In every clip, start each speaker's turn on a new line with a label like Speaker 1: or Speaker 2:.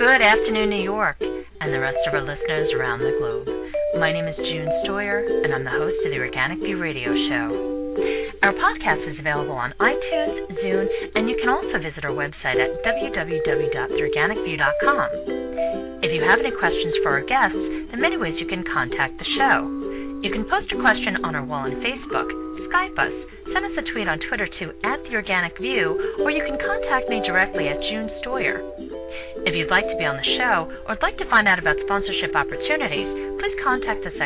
Speaker 1: Good afternoon, New York, and the rest of our listeners around the globe. My name is June Stoyer, and I'm the host of the Organic View Radio Show. Our podcast is available on iTunes, Zune, and you can also visit our website at www.theorganicview.com. If you have any questions for our guests, there are many ways you can contact the show. You can post a question on our wall on Facebook, Skype us, send us a tweet on Twitter to @TheOrganicView, or you can contact me directly at June Stoyer. If you'd like to be on the show or would like to find out about sponsorship opportunities, please contact us at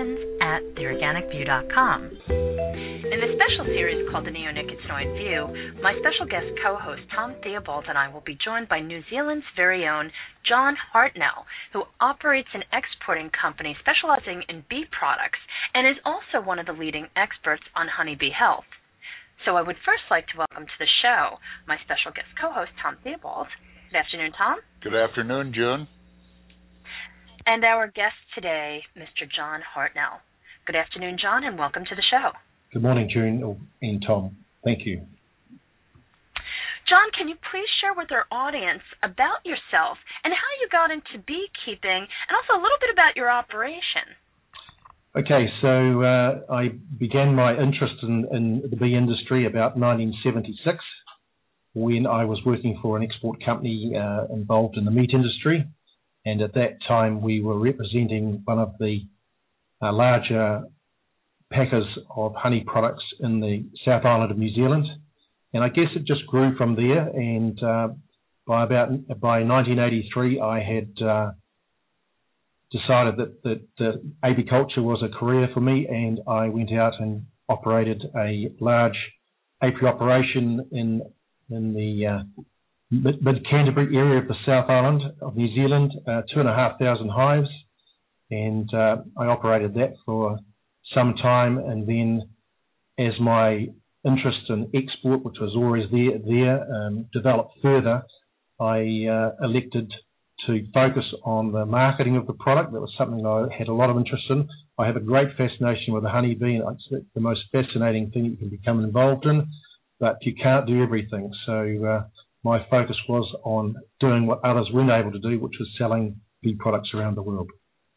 Speaker 1: questions@theorganicview.com. In this special series called The Neonicotinoid View, my special guest co-host Tom Theobald and I will be joined by New Zealand's very own John Hartnell, who operates an exporting company specializing in bee products and is also one of the leading experts on honeybee health. So I would first like to welcome to the show my special guest co-host Tom Theobald. Good afternoon, Tom.
Speaker 2: Good afternoon, June.
Speaker 1: And our guest today, Mr. John Hartnell. Good afternoon, John, and welcome to the show.
Speaker 3: Good morning, June and Tom. Thank you.
Speaker 1: John, can you please share with our audience about yourself and how you got into beekeeping and also a little bit about your operation?
Speaker 3: Okay, so I began my interest in the bee industry about 1976 when I was working for an export company involved in the meat industry. And at that time, we were representing one of the larger packers of honey products in the South Island of New Zealand. And I guess it just grew from there. And by 1983, I had decided that apiculture was a career for me, and I went out and operated a large apiary operation in the mid-Canterbury area of the South Island of New Zealand, 2,500 hives. And I operated that for some time, and then as my interest in export, which was always there, developed further, I elected to focus on the marketing of the product. That was something I had a lot of interest in. I have a great fascination with the honeybee, and it's the most fascinating thing you can become involved in, but you can't do everything. So my focus was on doing what others weren't able to do, which was selling bee products around the world.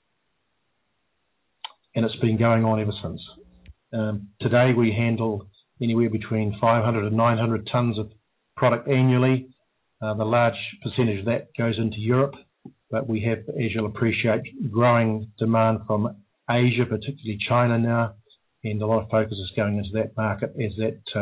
Speaker 3: And it's been going on ever since. Today we handle anywhere between 500 and 900 tons of product annually. The large percentage of that goes into Europe, but we have, as you'll appreciate, growing demand from Asia, particularly China now, and a lot of focus is going into that market as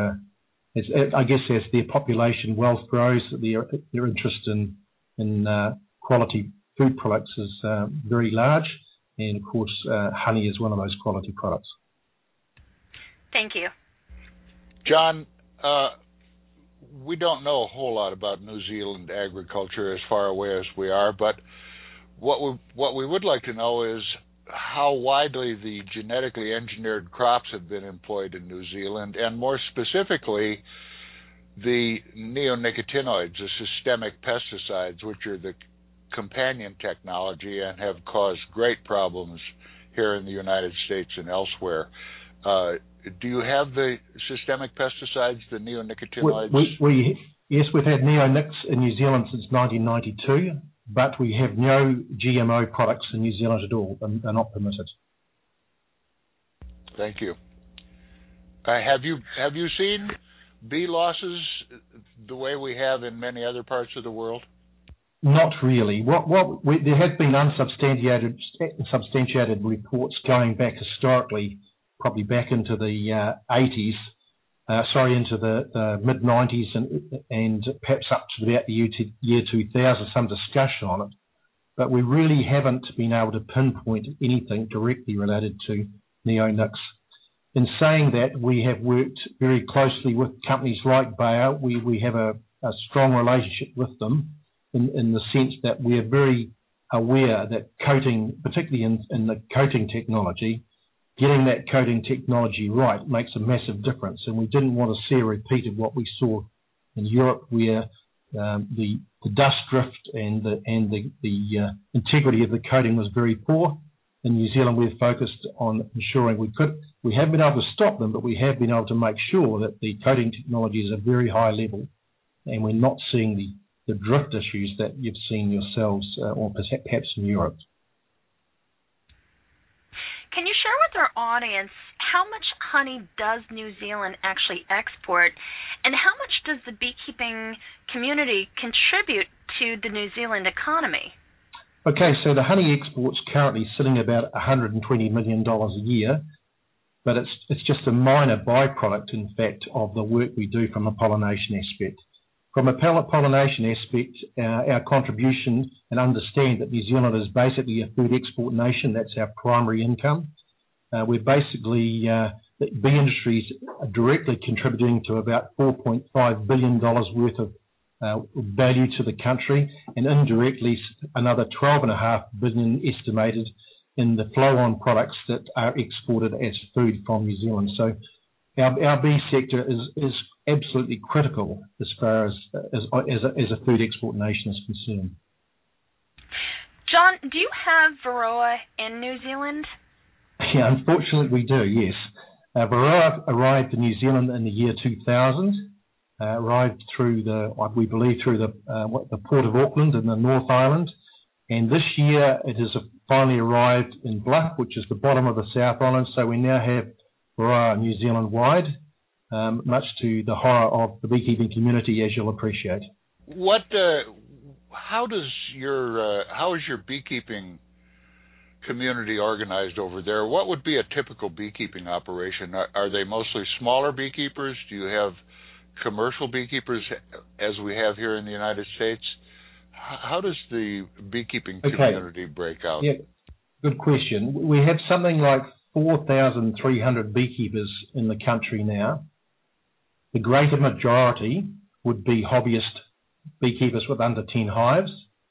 Speaker 3: their population wealth grows, their interest in quality food products is very large. And, of course, honey is one of those quality products.
Speaker 1: Thank you.
Speaker 2: John, we don't know a whole lot about New Zealand agriculture as far away as we are, but what we would like to know is how widely the genetically engineered crops have been employed in New Zealand, and more specifically, the neonicotinoids, the systemic pesticides, which are the companion technology and have caused great problems here in the United States and elsewhere. Do you have the systemic pesticides, the neonicotinoids?
Speaker 3: Yes, we've had neonics in New Zealand since 1992, but we have no GMO products in New Zealand at all. They're not permitted.
Speaker 2: Thank you. Have you seen bee losses the way we have in many other parts of the world?
Speaker 3: Not really. There have been unsubstantiated reports going back historically, probably back into the 80s, into the mid-90s and perhaps up to about the year 2000, some discussion on it. But we really haven't been able to pinpoint anything directly related to neonics. In saying that, we have worked very closely with companies like Bayer. We have a strong relationship with them in the sense that we're very aware that coating, particularly in the coating technology, getting that coating technology right makes a massive difference. And we didn't want to see a repeat of what we saw in Europe, where the dust drift and the integrity of the coating was very poor. In New Zealand, we've focused on ensuring we haven't been able to stop them, but we have been able to make sure that the coating technology is a very high level, and we're not seeing the drift issues that you've seen yourselves, or perhaps in Europe.
Speaker 1: Can you share with our audience how much honey does New Zealand actually export, and how much does the beekeeping community contribute to the New Zealand economy?
Speaker 3: Okay, so the honey export's currently sitting about $120 million a year, but it's just a minor byproduct, in fact, of the work we do from a pollination aspect. From a pollination aspect, our contribution, and understand that New Zealand is basically a food export nation. That's our primary income. We're basically, the bee industry is directly contributing to about $4.5 billion worth of value to the country, and indirectly another $12.5 billion estimated in the flow-on products that are exported as food from New Zealand. So our bee sector is absolutely critical as far as a food export nation is concerned.
Speaker 1: John, do you have Varroa in New Zealand?
Speaker 3: Yeah, unfortunately we do, yes. Varroa arrived in New Zealand in the year 2000, arrived through the Port of Auckland in the North Island, and this year it has finally arrived in Bluff, which is the bottom of the South Island, so we now have Varroa New Zealand-wide, much to the horror of the beekeeping community, as you'll appreciate.
Speaker 2: How is your beekeeping community organized over there? What would be a typical beekeeping operation? Are they mostly smaller beekeepers? Do you have commercial beekeepers, as we have here in the United States? How does the beekeeping community break out?
Speaker 3: Yeah, good question. We have something like 4,300 beekeepers in the country now. The greater majority would be hobbyist beekeepers with under 10 hives,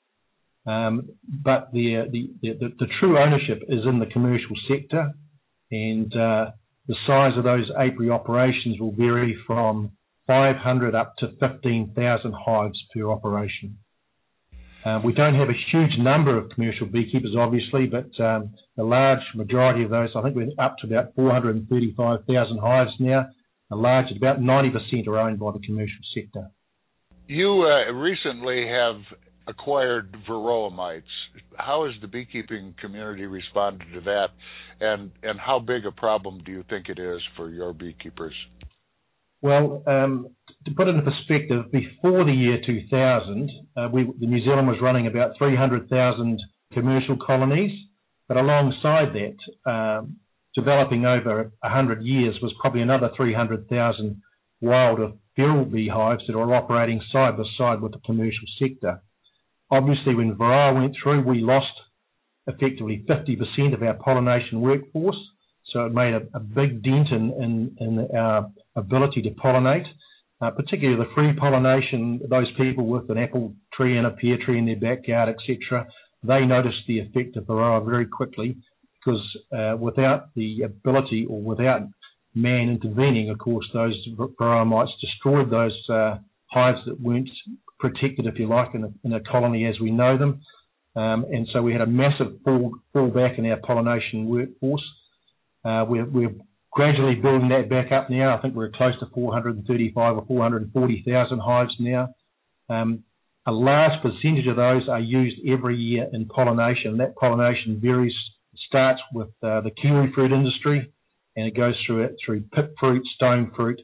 Speaker 3: but the true ownership is in the commercial sector, and the size of those apiary operations will vary from 500 up to 15,000 hives per operation. We don't have a huge number of commercial beekeepers, obviously, but the large majority of those, I think we're up to about 435,000 hives now. About 90% are owned by the commercial sector.
Speaker 2: You recently have acquired Varroa mites. How has the beekeeping community responded to that, and how big a problem do you think it is for your beekeepers?
Speaker 3: Well, to put it in perspective, before the year 2000, New Zealand was running about 300,000 commercial colonies, but alongside that, developing over 100 years was probably another 300,000 wild or feral beehives that are operating side by side with the commercial sector. Obviously, when Varroa went through, we lost effectively 50% of our pollination workforce, so it made a big dent in our ability to pollinate, particularly the free pollination. Those people with an apple tree and a pear tree in their backyard, etc., they noticed the effect of Varroa very quickly, because without the ability, or without man intervening, of course, those Varroa mites destroyed those hives that weren't protected, if you like, in a colony as we know them. And so we had a massive fall back in our pollination workforce. We're gradually building that back up now. I think we're close to 435 or 440,000 hives now. A large percentage of those are used every year in pollination. That pollination varies. Starts with the kiwi fruit industry, and it goes through pip fruit, stone fruit,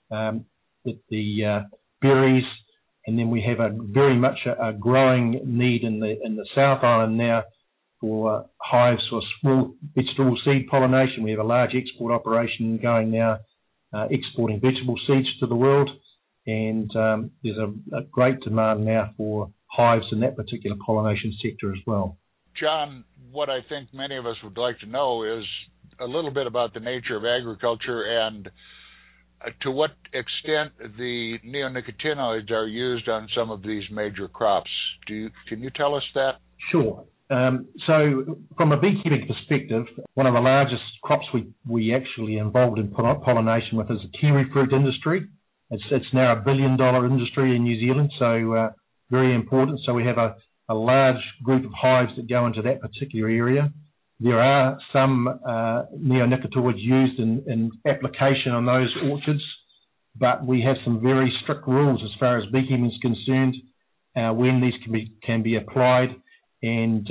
Speaker 3: the berries, and then we have very much a growing need in the South Island now for hives for small vegetable seed pollination. We have a large export operation going now, exporting vegetable seeds to the world, and there's a great demand now for hives in that particular pollination sector as well.
Speaker 2: John, what I think many of us would like to know is a little bit about the nature of agriculture and to what extent the neonicotinoids are used on some of these major crops. Can you tell us that?
Speaker 3: Sure. So from a beekeeping perspective, one of the largest crops we actually involved in pollination with is the kiwi fruit industry. It's now $1 billion industry in New Zealand, so very important. So we have a large group of hives that go into that particular area. There are some neonicotinoids used in application on those orchards, but we have some very strict rules as far as beekeeping is concerned. when these can be applied, and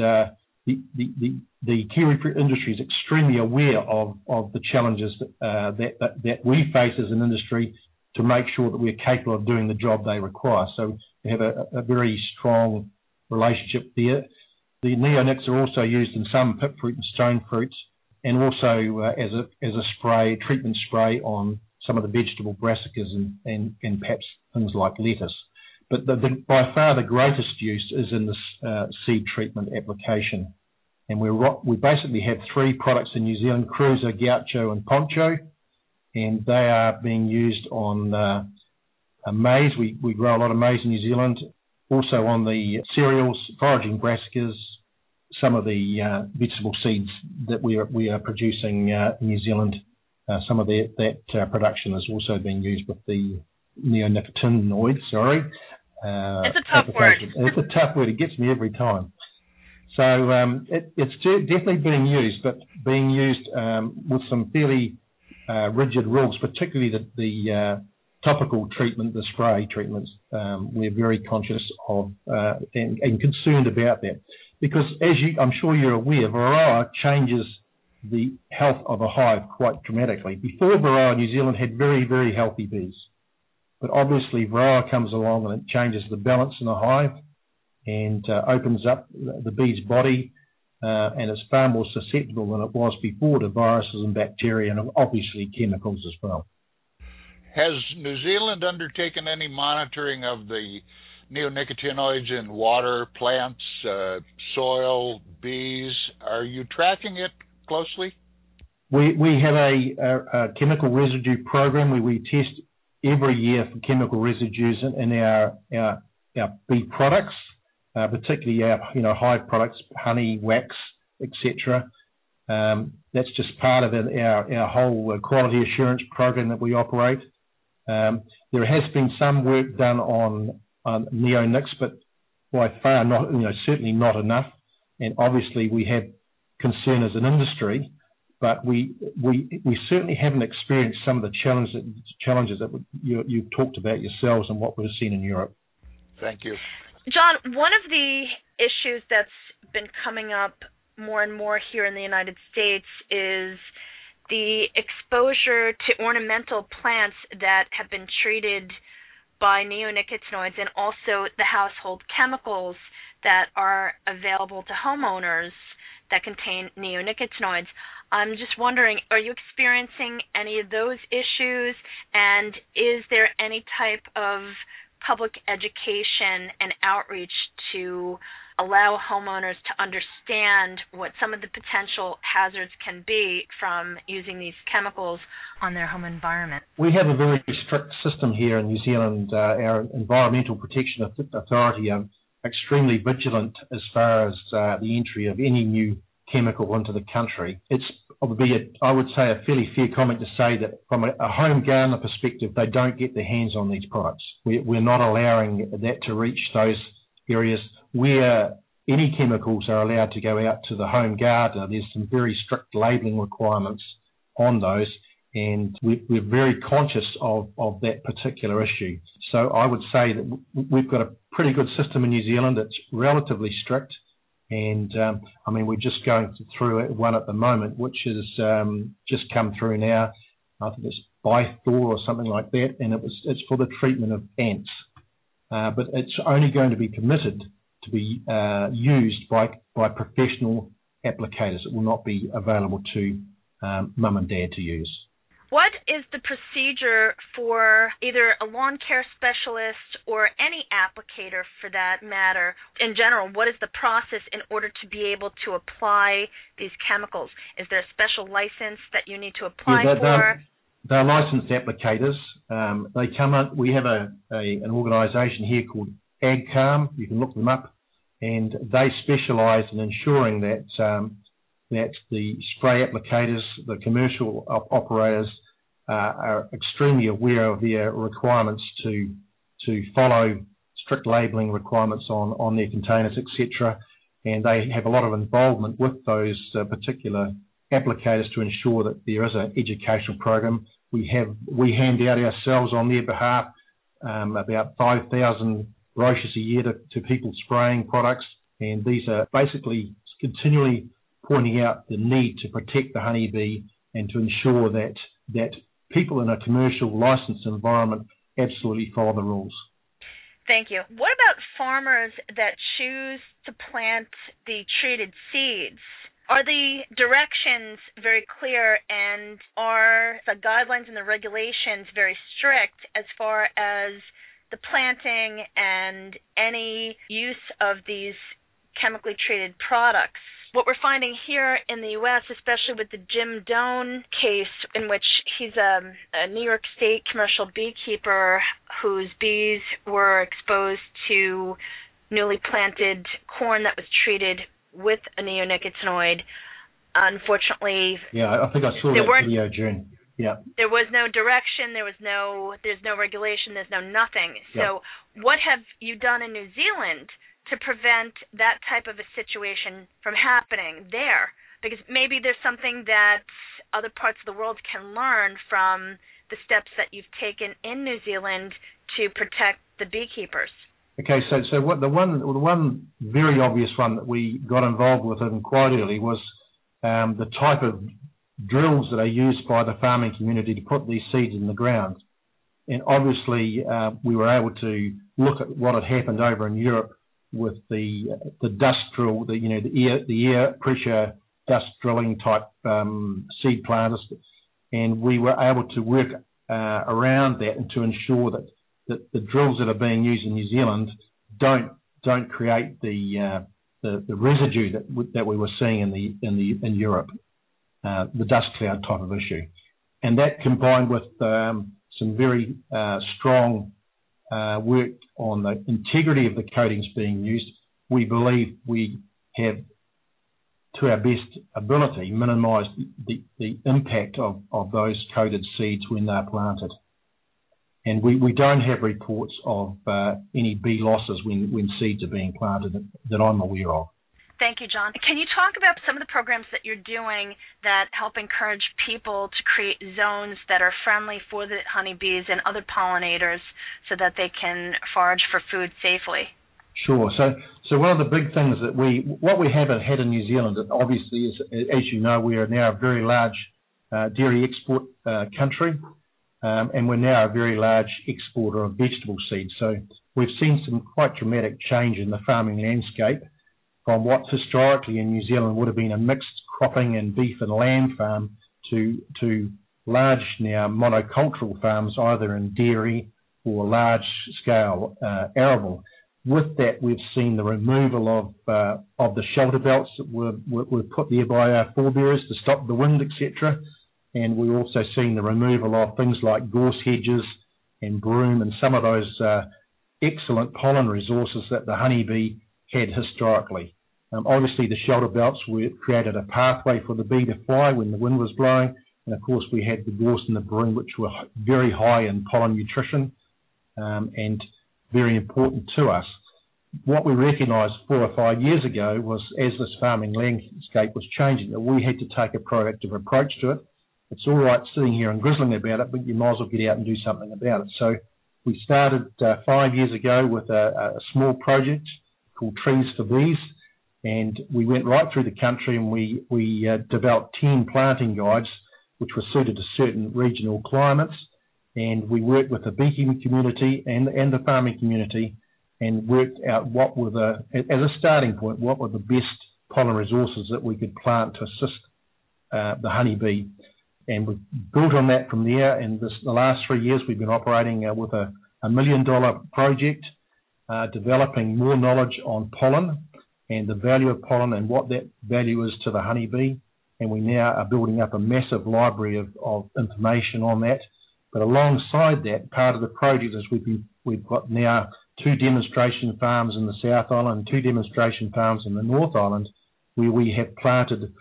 Speaker 3: the kiwi fruit industry is extremely aware of the challenges that we face as an industry to make sure that we're capable of doing the job they require. So we have a very strong relationship there. The neonics are also used in some pip fruit and stone fruits, and also as a spray, treatment spray on some of the vegetable brassicas and perhaps things like lettuce. But by far the greatest use is in this seed treatment application. And we basically have three products in New Zealand: Cruiser, Gaucho and Poncho, and they are being used on maize. We grow a lot of maize in New Zealand, also on the cereals, foraging brassicas, some of the vegetable seeds that we are producing in New Zealand. Some of that production is also being used with the neonicotinoids,
Speaker 1: it's a tough word.
Speaker 3: It's a tough word. It gets me every time. So it's definitely being used, but being used with some fairly rigid rules, particularly the topical treatment, the spray treatments. We're very conscious of and concerned about that, because I'm sure you're aware, Varroa changes the health of a hive quite dramatically. Before Varroa, New Zealand had very, very healthy bees. But obviously Varroa comes along and it changes the balance in a hive and opens up the bee's body, and it's far more susceptible than it was before to viruses and bacteria, and obviously chemicals as well.
Speaker 2: Has New Zealand undertaken any monitoring of the neonicotinoids in water, plants, soil, bees? Are you tracking it closely?
Speaker 3: We have a chemical residue program where we test every year for chemical residues in our bee products, particularly our hive products, honey, wax, etc. That's just part of our whole quality assurance program that we operate. There has been some work done on neonics, but by far not, certainly not enough. And obviously we have concern as an industry, but we certainly haven't experienced some of the challenges that you've talked about yourselves and what we've seen in Europe.
Speaker 2: Thank you.
Speaker 1: John, one of the issues that's been coming up more and more here in the United States is the exposure to ornamental plants that have been treated by neonicotinoids, and also the household chemicals that are available to homeowners that contain neonicotinoids. I'm just wondering, are you experiencing any of those issues, and is there any type of public education and outreach to allow homeowners to understand what some of the potential hazards can be from using these chemicals on their home environment?
Speaker 3: We have a very strict system here in New Zealand. Our Environmental Protection Authority are extremely vigilant as far as the entry of any new chemical into the country. It's I would say, a fairly fair comment to say that from a home gardener perspective, they don't get their hands on these products. We're not allowing that to reach those areas where any chemicals are allowed to go out to the home gardener. There's some very strict labelling requirements on those, and we're very conscious of that particular issue. So I would say that we've got a pretty good system in New Zealand. It's relatively strict. And we're just going through one at the moment, which has just come through now. I think it's Bythor or something like that, and it's for the treatment of ants. But it's only going to be permitted to be used by professional applicators. It will not be available to mum and dad to use.
Speaker 1: What is the procedure for either a lawn care specialist or any applicator for that matter? In general, what is the process in order to be able to apply these chemicals? Is there a special license that you need to apply for?
Speaker 3: They're licensed applicators. They come up. We have an organisation here called AgCalm. You can look them up, and they specialise in ensuring that the spray applicators, the commercial operators, are extremely aware of their requirements to follow strict labelling requirements on their containers, etc. And they have a lot of involvement with those particular applicators to ensure that there is an educational program. We hand out ourselves on their behalf about 5,000 brochures a year to people spraying products, and these are basically continually pointing out the need to protect the honeybee and to ensure that people in a commercial licensed environment absolutely follow the rules.
Speaker 1: Thank you. What about farmers that choose to plant the treated seeds? Are the directions very clear, and are the guidelines and the regulations very strict as far as the planting and any use of these chemically treated products? What we're finding here in the U.S., especially with the Jim Doan case, in which he's a New York State commercial beekeeper whose bees were exposed to newly planted corn that was treated with a neonicotinoid. Unfortunately,
Speaker 3: I think I saw that video, June. Yeah.
Speaker 1: There was no direction. There's no regulation. There's no nothing. So, what have you done in New Zealand to prevent that type of a situation from happening there? Because maybe there's something that other parts of the world can learn from the steps that you've taken in New Zealand to protect the beekeepers.
Speaker 3: Okay, so what the one very obvious one that we got involved with quite early was the type of drills that are used by the farming community to put these seeds in the ground. And obviously, we were able to look at what had happened over in Europe with the dust drill, the air pressure dust drilling type seed planters, and we were able to work around that and to ensure that the drills that are being used in New Zealand don't create the residue that we were seeing in Europe, the dust cloud type of issue, and that combined with some very strong work on the integrity of the coatings being used, we believe we have, to our best ability, minimised the impact of those coated seeds when they're planted. And we don't have reports of any bee losses when seeds are being planted that I'm aware of.
Speaker 1: Thank you, John. Can you talk about some of the programs that you're doing that help encourage people to create zones that are friendly for the honeybees and other pollinators so that they can forage for food safely?
Speaker 3: Sure. So one of the big things that we haven't had in New Zealand, obviously, is, as you know, we are now a very large dairy export country, and we're now a very large exporter of vegetable seeds. So we've seen some quite dramatic change in the farming landscape from what historically in New Zealand would have been a mixed cropping and beef and lamb farm to large now monocultural farms, either in dairy or large-scale arable. With that, we've seen the removal of the shelter belts that were put there by our forebears to stop the wind, etc. And we've also seen the removal of things like gorse hedges and broom and some of those excellent pollen resources that the honeybee had historically. Obviously, the shelter belts created a pathway for the bee to fly when the wind was blowing. And, of course, we had the gorse and the broom, which were very high in pollen nutrition and very important to us. What we recognised 4 or 5 years ago was, as this farming landscape was changing, that we had to take a proactive approach to it. It's all right sitting here and grizzling about it, but you might as well get out and do something about it. So we started 5 years ago with a small project called Trees for Bees, and we went right through the country and we developed 10 planting guides which were suited to certain regional climates, and we worked with the beekeeping community and the farming community and worked out what were as a starting point, what were the best pollen resources that we could plant to assist the honeybee. And we've built on that from there, and the last 3 years we've been operating with a $1 million project, developing more knowledge on pollen and the value of pollen and what that value is to the honeybee. And we now are building up a massive library of information on that. But alongside that, part of the project is we've got now 2 demonstration farms in the South Island, 2 demonstration farms in the North Island, where we have planted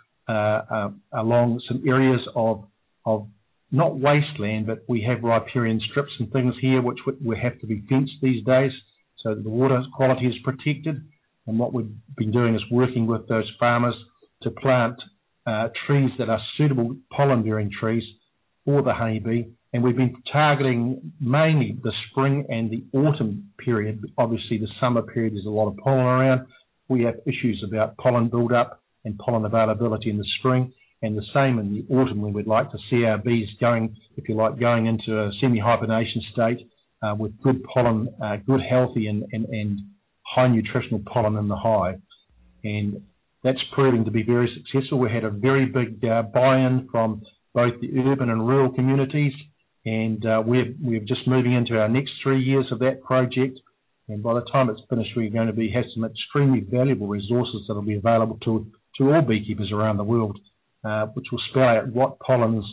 Speaker 3: along some areas of not wasteland, but we have riparian strips and things here which will have to be fenced these days so that the water quality is protected. And what we've been doing is working with those farmers to plant trees that are suitable pollen-bearing trees for the honeybee. And we've been targeting mainly the spring and the autumn period. Obviously, the summer period, there's a lot of pollen around. We have issues about pollen build-up and pollen availability in the spring, and the same in the autumn, when we'd like to see our bees going, if you like, going into a semi-hibernation state with good pollen, good, healthy, and high nutritional pollen in the hive. And that's proving to be very successful. We had a very big buy-in from both the urban and rural communities, and we're just moving into our next 3 years of that project. And by the time it's finished, we're going to have some extremely valuable resources that will be available to all beekeepers around the world, which will spell out what pollens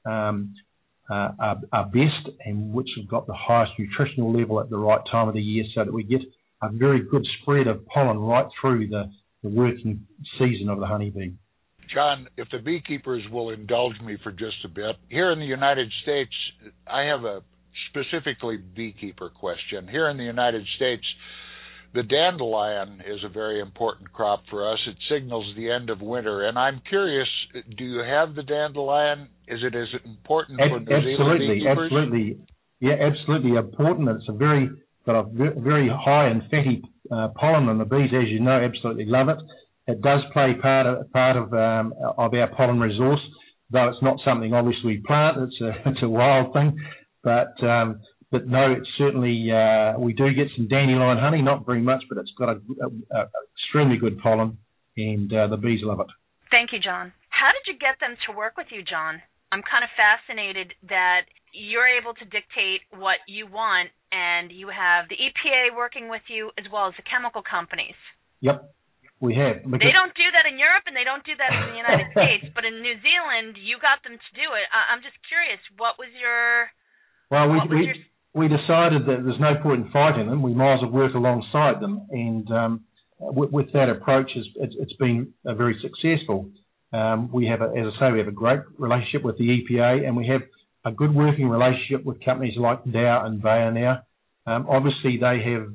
Speaker 3: are best and which have got the highest nutritional level at the right time of the year, so that we get a very good spread of pollen right through the working season of the honeybee.
Speaker 2: John, if the beekeepers will indulge me for just a bit, here in the United States, I have a specifically beekeeper question. Here in the United States, the dandelion is a very important crop for us. It signals the end of winter, and I'm curious, do you have the dandelion? Is it as important for New Zealand beekeepers?
Speaker 3: Absolutely. Yeah, absolutely important. It's got a very high and fatty pollen, and the bees, as you know, absolutely love it. It does play part of our pollen resource, though it's not something obviously we plant. It's a wild thing, but no, it's certainly we do get some dandelion honey, not very much, but it's got a extremely good pollen, and the bees love it.
Speaker 1: Thank you, John. How did you get them to work with you, John? I'm kind of fascinated that you're able to dictate what you want, and you have the EPA working with you as well as the chemical companies.
Speaker 3: Yep, we have.
Speaker 1: They don't do that in Europe, and they don't do that in the United States, but in New Zealand, you got them to do it. I'm just curious, what was your...
Speaker 3: Well, we decided that there's no point in fighting them. We might as well work alongside them, and with that approach, it's been very successful. We have, as I say, we have a great relationship with the EPA, and we have a good working relationship with companies like Dow and Bayer now. Obviously, they have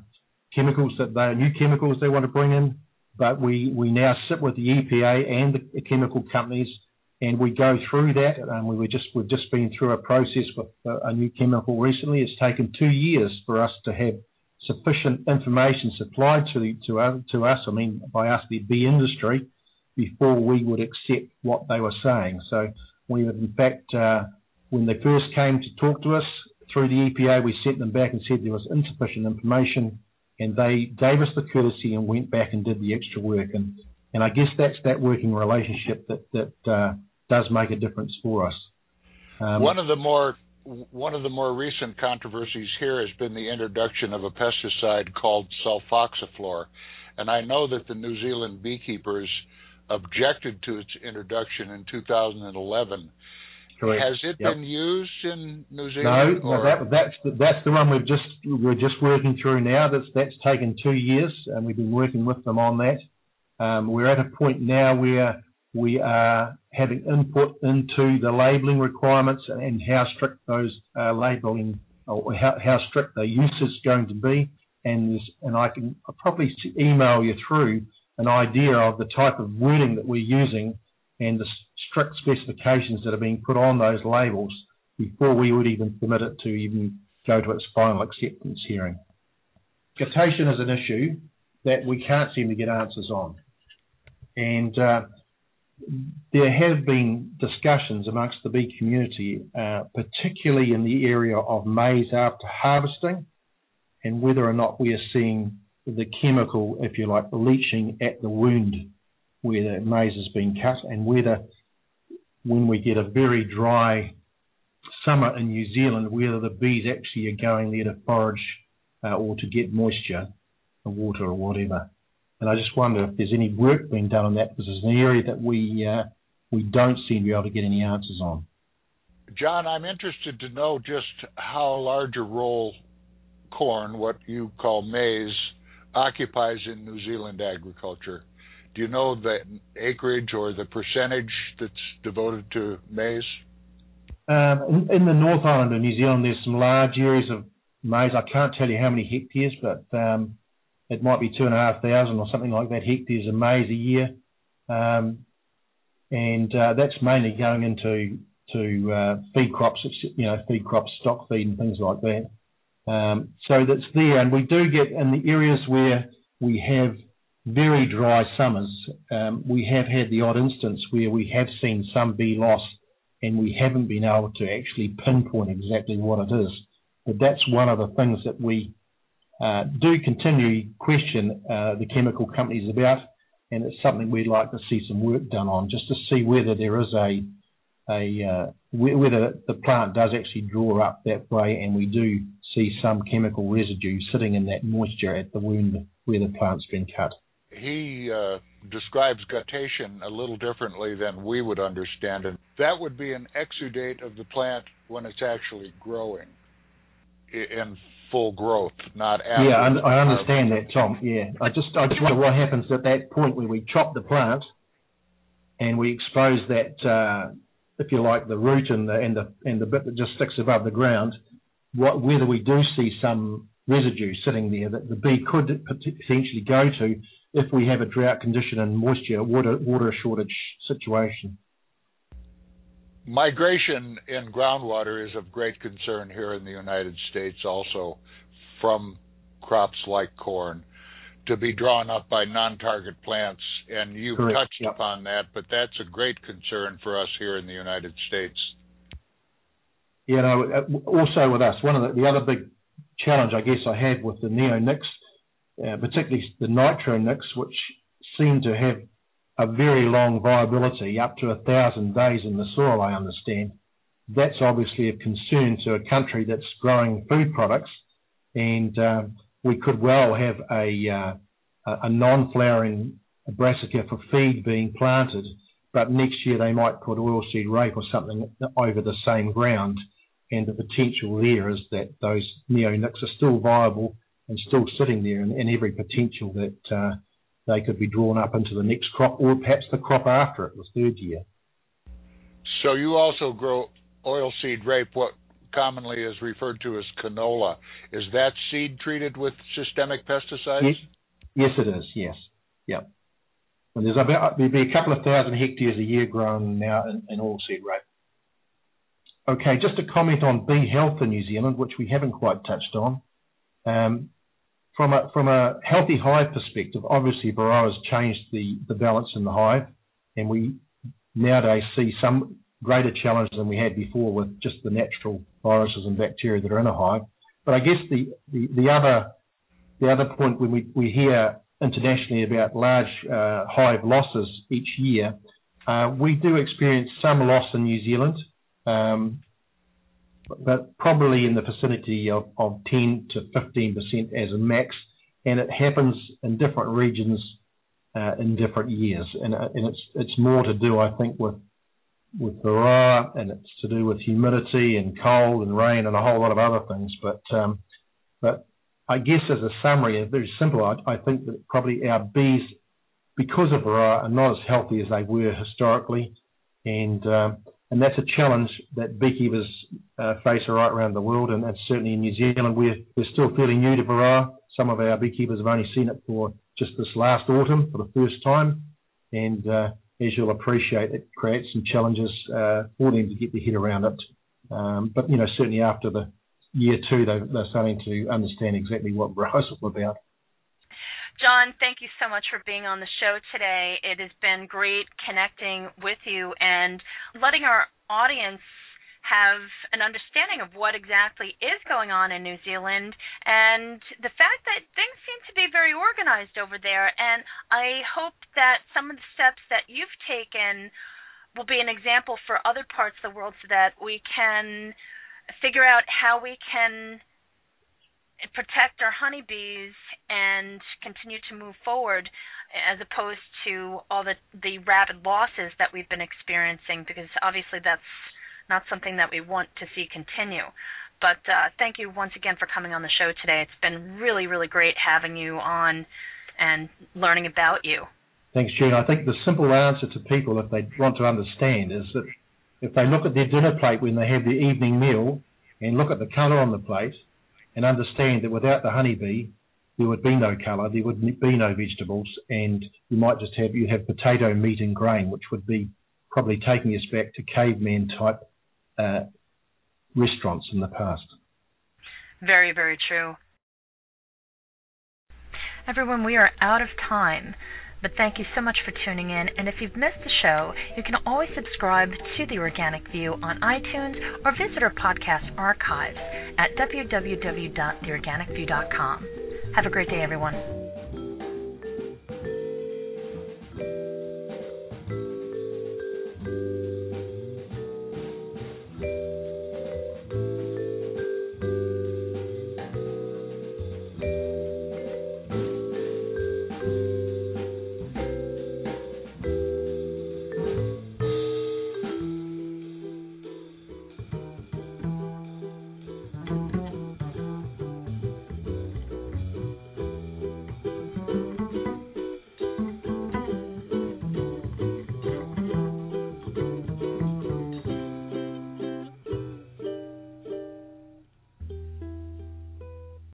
Speaker 3: new chemicals they want to bring in, but we now sit with the EPA and the chemical companies, and we go through that. We've just been through a process with a new chemical recently. It's taken 2 years for us to have sufficient information supplied to us. I mean, by us, the bee industry, before we would accept what they were saying. So we have, in fact, when they first came to talk to us through the EPA, we sent them back and said there was insufficient information, and they gave us the courtesy and went back and did the extra work. And I guess that's that working relationship that does make a difference for us.
Speaker 2: One of the more recent controversies here has been the introduction of a pesticide called sulfoxaflor, and I know that the New Zealand beekeepers objected to its introduction in 2011.
Speaker 3: Correct.
Speaker 2: Has it been used in New Zealand?
Speaker 3: No, that's the one we're just working through now. That's taken 2 years, and we've been working with them on that. We're at a point now where we are having input into the labelling requirements and how strict those labelling, or how strict the use is going to be. And I'll probably email you through an idea of the type of wording that we're using and the strict specifications that are being put on those labels before we would even permit it to even go to its final acceptance hearing. Cetacean is an issue that we can't seem to get answers on. And there have been discussions amongst the bee community, particularly in the area of maize after harvesting, and whether or not we are seeing the chemical, if you like, leaching at the wound where the maize has been cut, and whether, when we get a very dry summer in New Zealand, whether the bees actually are going there to forage or to get moisture or water or whatever. And I just wonder if there's any work being done on that, because it's an area that we don't seem to be able to get any answers on.
Speaker 2: John, I'm interested to know just how large a role corn, what you call maize, occupies in New Zealand agriculture. Do you know the acreage or the percentage that's devoted to maize?
Speaker 3: In the North Island of New Zealand, there's some large areas of maize. I can't tell you how many hectares, but it might be 2,500 or something like that hectares of maize a year, and that's mainly going into feed crops, feed crops, stock feed, and things like that. So that's there, and we do get in the areas where we have very dry summers. We have had the odd instance where we have seen some bee loss, and we haven't been able to actually pinpoint exactly what it is. But that's one of the things that we do continue question the chemical companies about, and it's something we'd like to see some work done on, just to see whether there is whether the plant does actually draw up that way, and we do see some chemical residue sitting in that moisture at the wound where the plant's been cut.
Speaker 2: He describes guttation a little differently than we would understand it. That would be an exudate of the plant when it's actually growing in full growth, not after.
Speaker 3: Yeah, I understand that, Tom. Yeah, I just wonder what happens at that point where we chop the plant and we expose that, if you like, the root and the bit that just sticks above the ground. Whether we do see some residue sitting there that the bee could potentially go to if we have a drought condition and moisture, water shortage situation.
Speaker 2: Migration in groundwater is of great concern here in the United States also, from crops like corn, to be drawn up by non-target plants, and you've touched upon that, but that's a great concern for us here in the United States.
Speaker 3: You know, also with us, one of the other big challenge I guess I have with the neonics, particularly the nitro nicks, which seem to have a very long viability, up to 1,000 days in the soil, I understand. That's obviously a concern to a country that's growing food products, and we could well have a non-flowering brassica for feed being planted, but next year they might put oilseed rape or something over the same ground, and the potential there is that those neonics are still viable and still sitting there, and every potential that they could be drawn up into the next crop, or perhaps the crop after it, the third year.
Speaker 2: So you also grow oilseed rape, what commonly is referred to as canola. Is that seed treated with systemic pesticides?
Speaker 3: Yes, it is, yes. Yep. And there'd be a couple of thousand hectares a year grown now in oilseed rape. Okay, just a comment on bee health in New Zealand, which we haven't quite touched on. From a healthy hive perspective, obviously Varroa's changed the balance in the hive, and we nowadays see some greater challenge than we had before with just the natural viruses and bacteria that are in a hive. But I guess the other point when we hear internationally about large hive losses each year, we do experience some loss in New Zealand, but probably in the vicinity of 10 to 15% as a max, and it happens in different regions in different years, and it's more to do, I think, with Varroa, and it's to do with humidity and cold and rain and a whole lot of other things. But I guess as a summary, very simple, I think that probably our bees, because of Varroa, are not as healthy as they were historically, and that's a challenge that beekeepers face right around the world, and certainly in New Zealand, we're still fairly new to Varroa. Some of our beekeepers have only seen it for just this last autumn for the first time, and as you'll appreciate, it creates some challenges for them to get their head around it. But, you know, certainly after the year two, they're starting to understand exactly what Varroa's all about.
Speaker 1: John, thank you so much for being on the show today. It has been great connecting with you and letting our audience have an understanding of what exactly is going on in New Zealand and the fact that things seem to be very organized over there. And I hope that some of the steps that you've taken will be an example for other parts of the world so that we can figure out how we can protect our honeybees and continue to move forward, as opposed to all the rapid losses that we've been experiencing, because obviously that's not something that we want to see continue. But thank you once again for coming on the show today. It's been really, really great having you on and learning about you.
Speaker 3: Thanks, June. I think the simple answer to people, if they want to understand, is that if they look at their dinner plate when they have their evening meal and look at the colour on the plate and understand that without the honeybee, there would be no colour, there would be no vegetables, and you might just have potato, meat and grain, which would be probably taking us back to caveman type restaurants in the past.
Speaker 1: Very, very true. Everyone, we are out of time, but thank you so much for tuning in. And if you've missed the show, you can always subscribe to The Organic View on iTunes or visit our podcast archives at www.theorganicview.com. Have a great day, everyone.